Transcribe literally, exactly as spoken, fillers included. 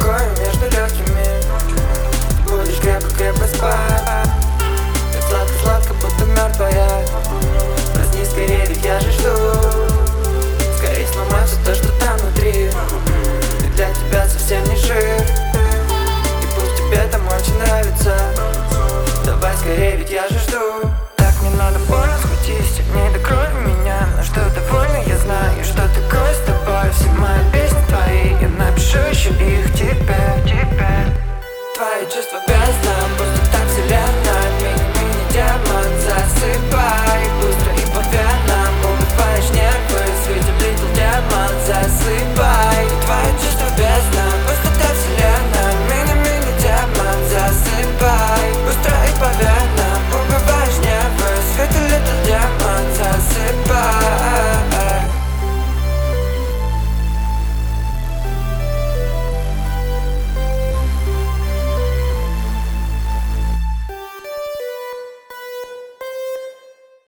рукою между легкими. Будешь крепко-крепко спать, так сладко-сладко, будто мертвая. Возьми скорее, ведь я же жду. Скорее сломай все то, что там внутри. Ведь для тебя совсем не жив.